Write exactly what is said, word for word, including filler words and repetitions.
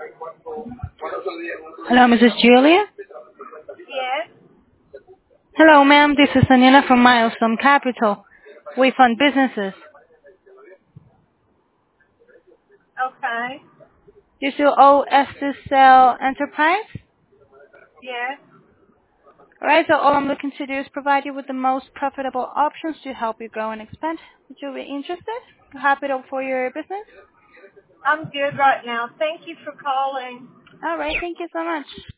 Hello, Missus Julia. Yes. Hello, ma'am. This is Daniela from Milestone Capital. We fund businesses. Okay. Do you still owe Estes Cell Enterprise? Yes. All right, so all I'm looking to do is provide you with the most profitable options to help you grow and expand. Would you be interested? Capital for your business? I'm good right now. Thank you for calling. All right, thank you so much.